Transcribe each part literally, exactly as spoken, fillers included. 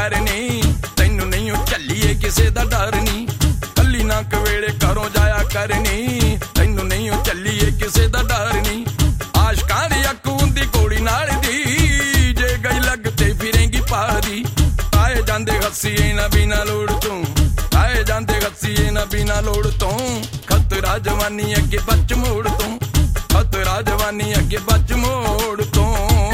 करनी, तैनू नहीं झल्लीए किसे दा डर नी। कल्ली ना कवेले घरों जाया करनी, तैनू नहीं झल्लीए किसे दा डर नी। आशकां दी अख हुंदी घोड़ी नाल दी, जे गई लगते फिरेंगी पादी। आए जांदे हसीए ना बिना लोड़ तों, आए जांदे हसीए ना बिना लोड़ तों। खतरा जवानी अगे बच मोड़ तों, खतरा जवानी अगे बच मोड़ तों।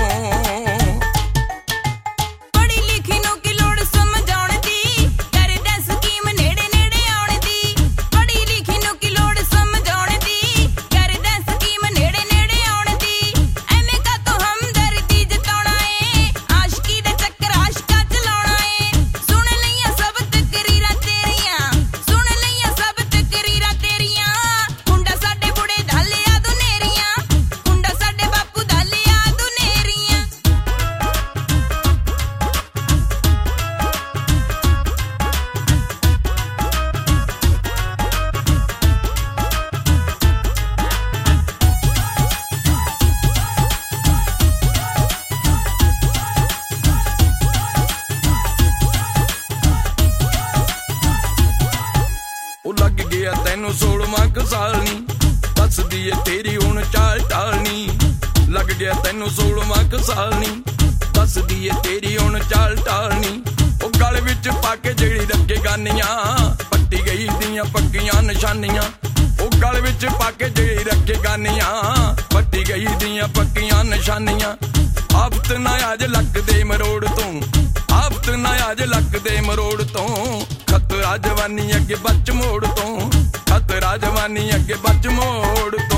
तैनू सोलवां क साल नी, दसदी है तेरी हुण चाल टालनी। लग गया तैनू सोलवां क साल नी, दसदी है तेरी हुण चाल टालनी। ओ गल विच पाके जेड़ी रखे गानियां, पट्टी गई दियां पक्कियां निशानियां। ओ गल विच पाके जेड़ी रखे गानियां, पट्टी गई दियां पक्कियां निशानियां। आफत ना अज लक दे मरोड़ तों, आफत ना अज लक दे मरोड़ तों। खतरा जवानी अगे बच मोड़ तों, खतरा जवानी अगे बच मोड़ तों।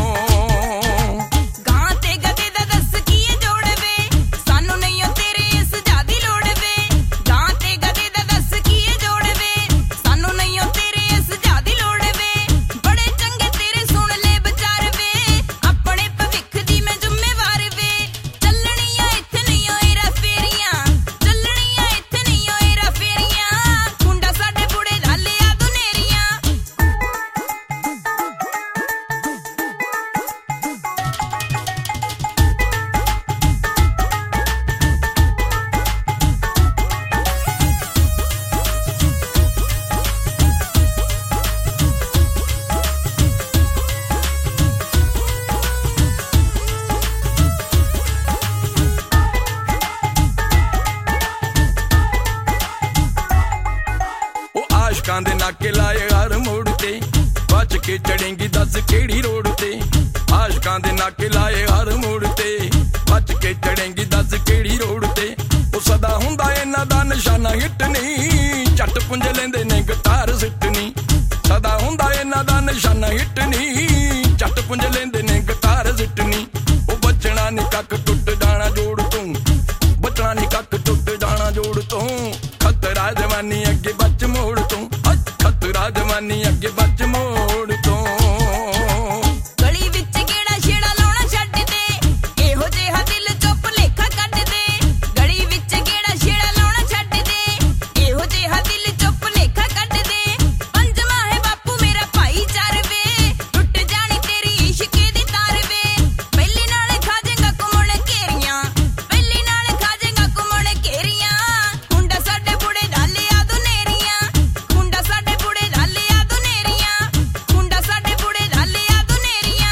आशकां दे नाके लाए हर मोड़ ते, बच के चढ़ेंगी दस केड़ी रोड ते। आशकां दे नाके लाए हर मोड़ ते, बच के चढ़ेंगी दस केड़ी रोड ते। ओ सदा हुंदा इन्हां दा निशाना हिटनी, झट पुंज लेंदे ने गिटार सिटनी। सदा हुंदा इन्हां दा निशाना हिटनी, झट पुंज लेंदे ने गिटार सिटनी। ओ बचना नी कक टुट जाना जोड़ तूं, बचना नी कक टुट जाना जोड़ तूं। खतरा जवानी अगे बच मोड़ तूं, खतरा जवानी अगे बच मोड़ तूं। गली विच गेड़ा छेड़ा लाउणा छड्ड दे, इहो जिहा दिल चों भुलेखा कढ दे। गली विच गेड़ा छेड़ा लाउणा छड्ड दे, इहो जिहा दिल चों भुलेखा कढ दे। पंजवां है बापू मेरा भाईचार वे, टुट जानी तेरी इश्के दी तार वे। पहली नाल खा जाएगा घुमण घेरियां, पहली नाल खा जाएगा घुमण घेरियां। मुंडा साडे बुढ़े दा लिया दुनेरियां, मुंडा साडे बुढ़े दा लिया दुनेरियां, मुंडा साडे बुढ़े दा लिया दुनेरियां।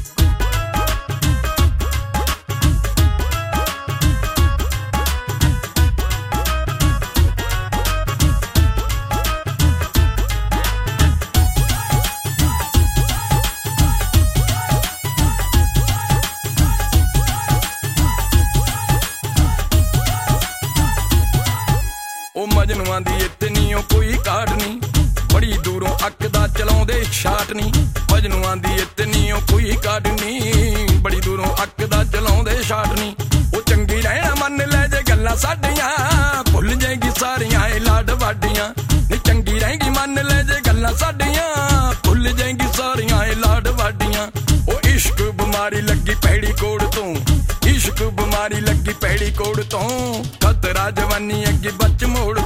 ओ मजनुआं दी इतनी ओ कोई काट नी, बड़ी दूरों अक दा चलाउंदे शाट नी। मजनुआं दी इतनी ओ कोई काट नी, बड़ी दूरों अक दा चलाउंदे शाट नी। ओ चंगी रहना मन ले जे गल्लां साडियां, भुल जाएगी सारियां ए लाड वाडियां। नी चंगी रहेगी मन ले जे गल्लां साडियां, भुल जाएगी सारियां ए लाड वाडियां। ओ इश्क बीमारी लगी पैड़ी कोड़ तों, इश्क बीमारी लगी पैड़ी कोड़ तों। खतरा जवानी अगे बच मोड़